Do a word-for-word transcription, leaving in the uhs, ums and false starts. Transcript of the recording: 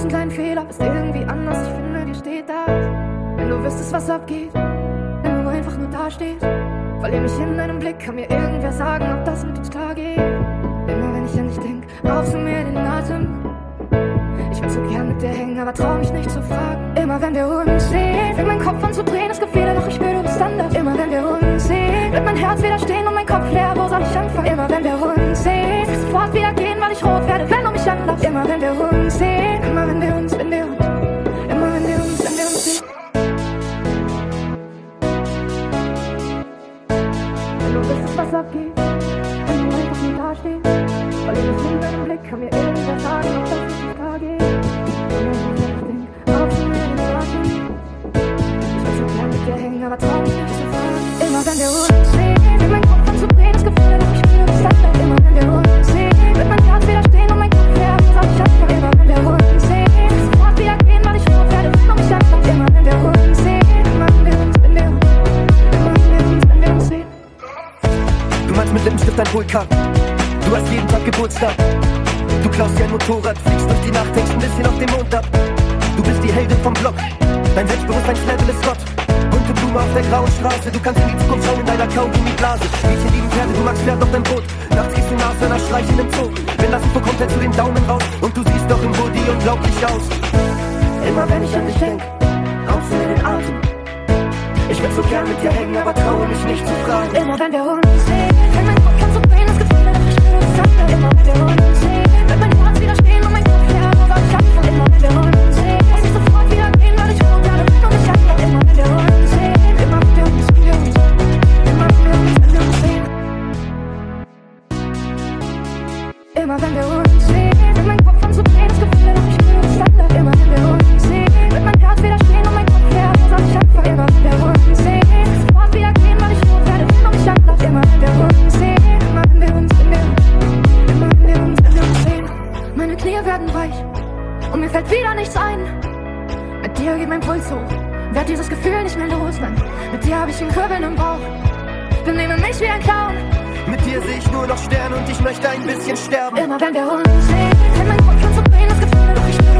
kleinen Fehler, bist irgendwie anders, ich finde, dir steht das. Wenn du wüsstest, was abgeht, wenn du einfach nur dastehst. Verlier mich in deinem Blick, kann mir irgendwer sagen, ob das mit uns klar geht. Immer wenn ich an dich denk, raubst du mir den Atem. Ich will so gern mit dir hängen, aber trau mich nicht zu fragen. Immer wenn wir uns sehen, fängt mein Kopf an zu drehen, das Gefühl, doch ich spür, du bist anders. Immer wenn wir uns sehen, wird mein Herz wieder stehen und mein Kopf leer, wo soll ich anfangen? Immer wenn wir uns sehen, will ich sofort wieder gehen, weil ich rot werde, wenn du mich anlachst. Immer wenn wir uns sehen, immer wenn wir uns, wenn wir uns, immer wenn wir uns, wenn wir uns sehen. Wenn du wüsstest, was abgeht, wenn du einfach nur dastehst. Verlier mich in deinem Blick, kann mir irgendwer sagen, ob das mit uns klar geht. Immer wenn ich denk, raubst du mir den Atem. Ich will so gern mit dir hängen, aber trau mich nicht zu fragen. Immer wenn wir uns sehen, wird mein Kopf an zu drehen, das Gefühl, doch ich spüre, du bist anders. Immer wenn wir uns sehen, wird mein Herz wieder stehen und mein Kopf leer, wo soll ich anfangen? Immer wenn wir uns sehen, will ich sofort wieder gehen, weil ich rot werde, wenn du mich anlachst. Immer wenn wir uns sehen, immer wenn wir uns, wenn wir uns, immer wenn wir uns, wenn wir uns sehen. Du malst mit Lippenstift ein Vulkan. Du hast jeden Tag Geburtstag. Du klaust dir ein Motorrad, fliegst durch die Nacht, hängst ein bisschen auf dem Mond ab. Du bist die Heldin vom Block, dein Selbstbewusstseinslevel ist Gott. Bunte Blume auf der grauen Straße, du kannst in die Zukunft schauen in deiner Kaugummiblase. Mädchen lieben Pferde, du magst Pferd auf dein Brot. Nachts gehst du Nashörner streichen im Zoo. Wenn das Info kommt, hältst du den Daumen raus. Und du siehst doch im Body unglaublich aus. Immer wenn ich an dich denk, raubst du mir den Atem. Ich will so gern mit dir hängen, aber traue mich nicht zu fragen. Immer wenn wir uns sehen, wenn mein Kopf an zu drehen, das Gefühl, doch ich spüre, du bist anders. Immer wenn wir uns sehen, wird mein Herz wieder stehen und mein Kopf leer, wo soll ich anfangen? Immer wenn wir uns sehen, muss ich sofort wieder gehen, weil ich rot werde, wenn du mich anlachst. Immer wenn wir uns sehen, immer wenn wir uns, wenn wir uns, immer wenn wir uns, wenn wir uns sehen. Immer wenn wir uns sehen, wird mein Kopf an zu drehen, das Gefühl, doch ich spüre, du bist anders. Immer wenn wir uns sehen, wird mein Herz wieder stehen und mein Kopf leer, wo soll ich anfangen? Immer wenn wir uns sehen, muss ich sofort wieder gehen, weil ich rot werde, wenn du mich anlachst. Immer wenn wir uns sehen, immer wenn wir uns, wenn wir uns, immer wenn wir uns, wenn wir uns sehen. Meine Knie werden weich und mir fällt wieder nichts ein. Mit dir geht mein Puls hoch, werd dieses Gefühl nicht mehr los, nein. Mit dir hab ich ein Kribbeln im Bauch, benehme mich wie ein Clown. Mit dir seh ich nur noch Sterne und ich möchte ein bisschen sterben. Immer wenn wir uns sehen, fängt mein Kopf an zu drehen, das Gefühl, doch ich spüre,